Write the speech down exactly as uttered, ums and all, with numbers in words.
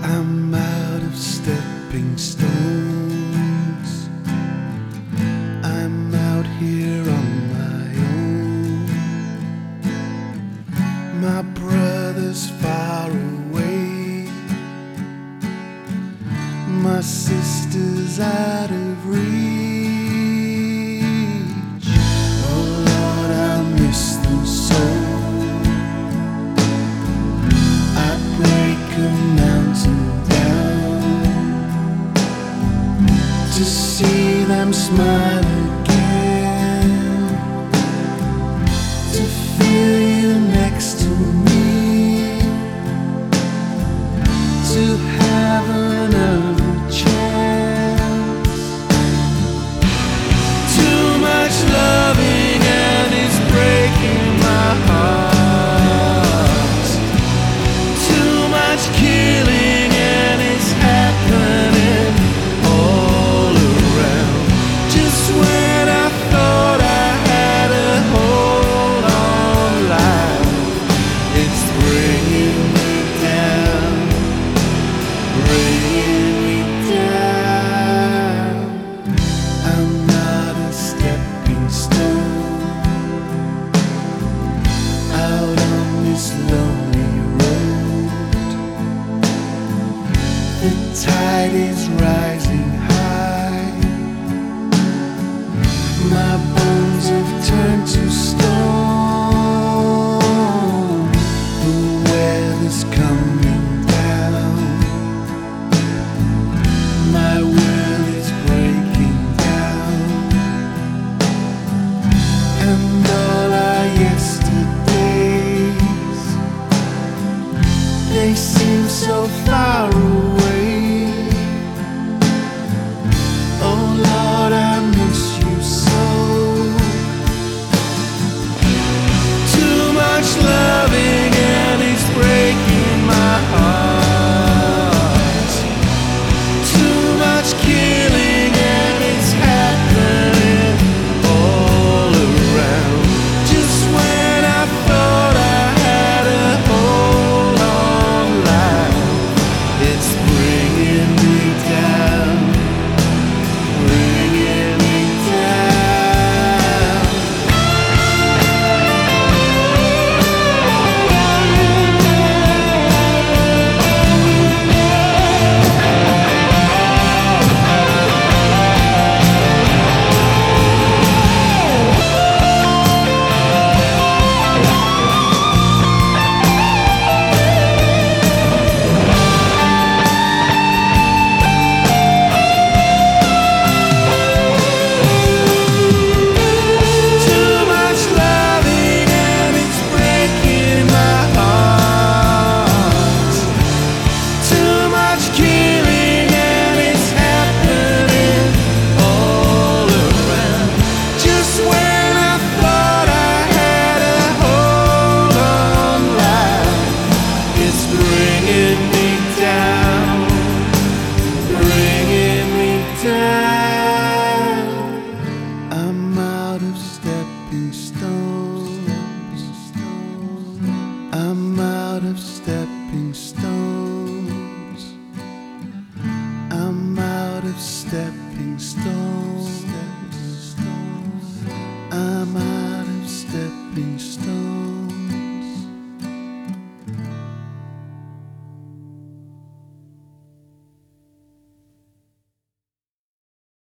I'm out of stepping stones. I'm out here on my own. My brother's far away. My sister's out of reach. Oh Lord, I miss them so. I'd break a mountain down to see them smile again, to feel you next to me, to have another chance. Too much loving and it's breaking my heart. Too much killing and it's happening all around. Just when I thought I had a hold on life, it's bringing me down, bringing me down. I'm not a stepping stone out on this lonely road. The tide is rising high. My bones have turned to stone. The weather's coming down. My world is breaking down. And all our yesterdays, they seem so far away.